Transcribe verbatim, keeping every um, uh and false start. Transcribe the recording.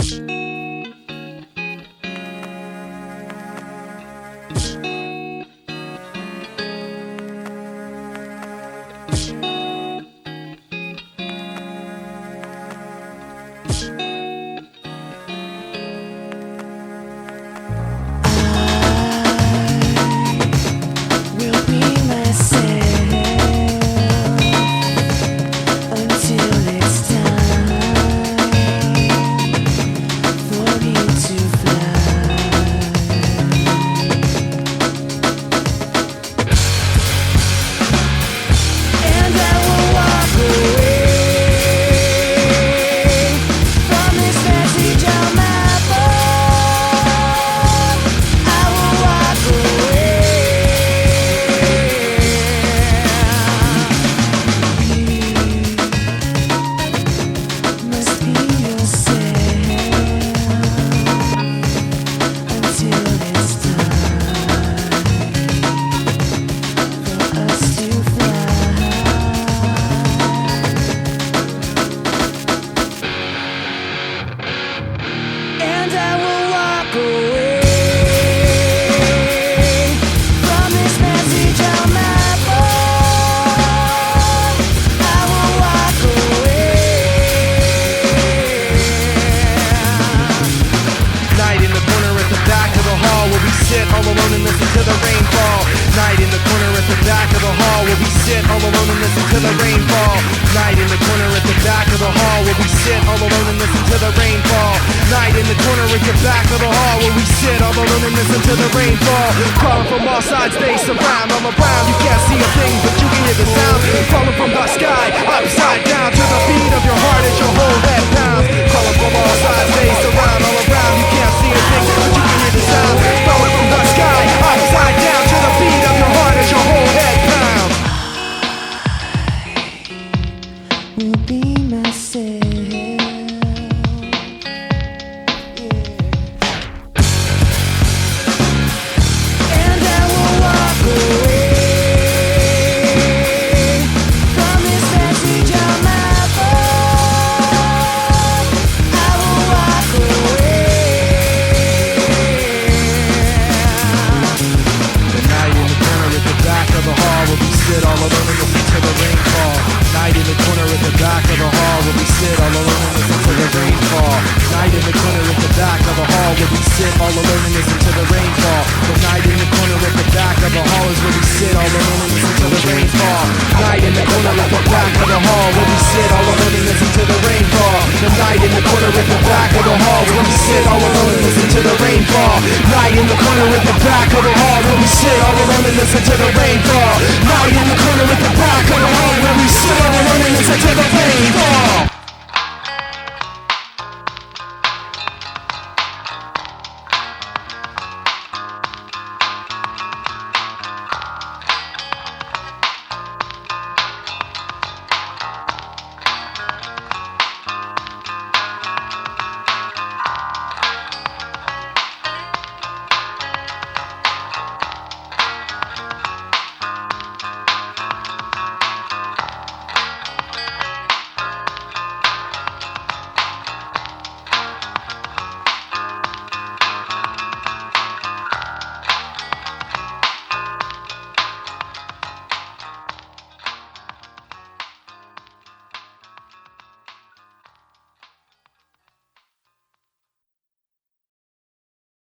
sit all alone and listen to the rain fall. Night in the corner at the back of the hall where we sit all alone and listen to the rain fall. Night in the corner at the back of the hall where we sit all alone and listen to the rain fall. Night in the corner at the back of the hall where we sit all alone and listen to the rain fall. Crawling from all sides, they surround. I'm around, you can't see a thing, but you can hear the sound. Falling from the sky, upside down to the beat of your heart as your whole head pounds. Crawling from all sides, they surround. All around, you can't see a thing, but you can hear the sound. Falling from the sky, upside down to the beat of your heart as your whole head pounds. I will be myself. Sit all alone and listen to the rain fall. Night in the corner at the back of the hall where we sit all alone and listen to the rain fall. Night in the corner at the back of the hall where we sit all alone and listen to the rain fall. The night in the corner at the back of the hall is where we sit all alone and listen to the rain fall. Night in the corner at the back of the hall where we sit all alone and listen to the rain fall. The night in the corner at the back of the hall where we sit all alone and listen to the rain fall. Night in the corner at the back of the hall where we sit all alone and listen to the rain fall. Night in the corner at the back of the hall where we sit all alone and listen to the rain fall.